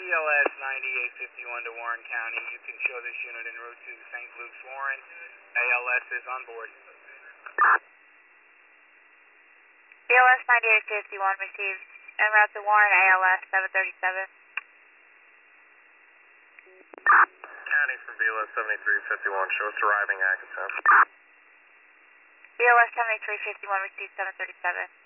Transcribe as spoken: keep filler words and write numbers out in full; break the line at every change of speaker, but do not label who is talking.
B L S ninety-eight fifty-one to Warren County. You can show this unit en route to Saint Luke's Warren. A L S is on board.
B L S ninety-eight fifty-one received en route to Warren, A L S seven thirty-seven.
County from B L S seventy-three fifty-one, show us arriving Atkinson.
B L S seventy-three fifty-one received seven thirty-seven.